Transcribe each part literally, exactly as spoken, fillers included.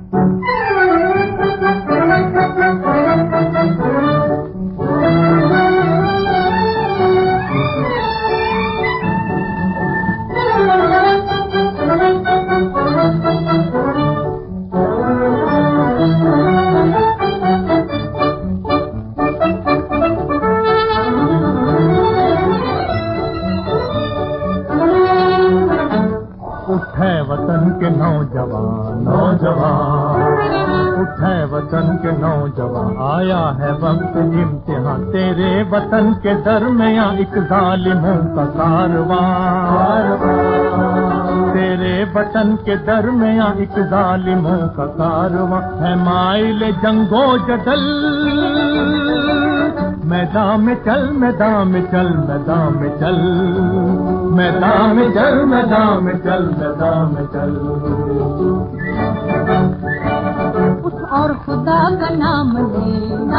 उठे वतन के नौजवान नौजवान, उठे वतन के नौजवान, आया है वक्त इम्तिहान, तेरे वतन के दरमियां एक जालिमों का कारवां, तेरे वतन के दरमियां एक जालिमों का कारवां है, माइल जंगो जदल, मैदान में चल मैदान में चल मैदान में चल, मैदान में चल मैदान में चल मैदान में चल। उठ और खुदा का नाम ले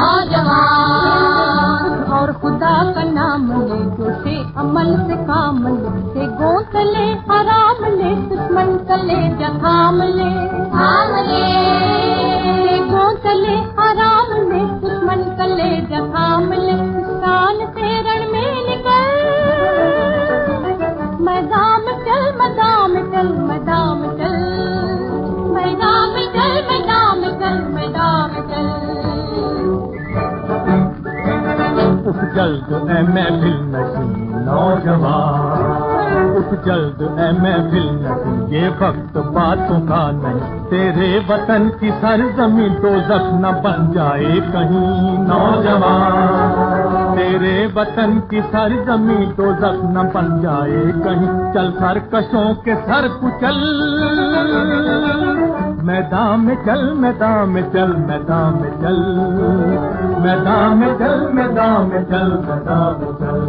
नौजवान, उठ और खुदा का नाम ले, जो से अमल से काम ले, से गोद ले आराम ले, दुश्मन तले जखाम ले थाम ले, से गोद ले आराम ले, दुश्मन तले जखाम ले, कान से रण में निकल, मैदान में चल मैदान में चल मैदान में चल, मैदान में चल मैदान में चल मैदान में चल। उठ जल्द ऐ महफिल नशीं नौजवान, उठ जल्द ऐ महफिल नशीं, ये वक्त बातों का नहीं, तेरे वतन की सरजमीं दोज़ख न बन जाए कहीं नौजवान, तेरे वतन की सरजमीं दोज़ख न बन जाए कहीं, चल सरकशों के सर कुचल, मैदान में चल मैदान में चल मैदान में चल, मैदान में चल मैदान में चल मैदान में चल।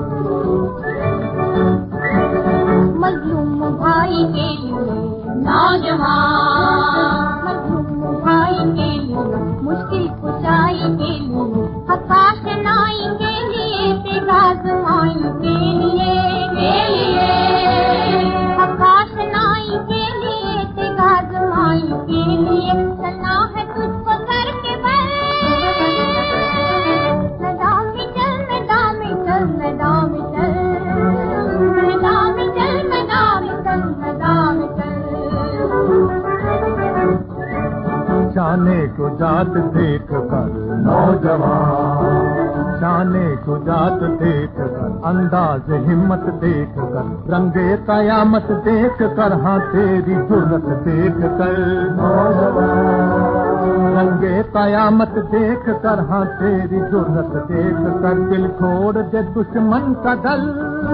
मजलूम भाई के लिए नौजवान, मजलूम भाई के लिए, मुश्किल कुशाई के लिए, आकाश नाई के लिए, तेगाज माई के लिए, के लिए आकाश नाई के लिए, तेगाज माई के लिए, चलना है तुझको सर के बल, मैदान में चल मैदान में चल मैदान में चल, मैदान में चल मैदान में चल मैदान में चल। शाने को जात देख कर नौजवान, शाने को जात देख कर, अंदाज हिम्मत देख कर, रंगे कयामत देख कर, हाँ तेरी जुर्रत देख कर नौजवान, रंगे कयामत देख कर, हाँ तेरी जुर्रत देख कर, दिल छोड़ दे दुश्मन का दल,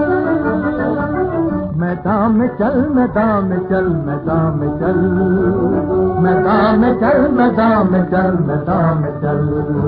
मैदान में चल मैदान में चल मैदान में चल, मैदान में चल मैदान में चल मैदान में चल।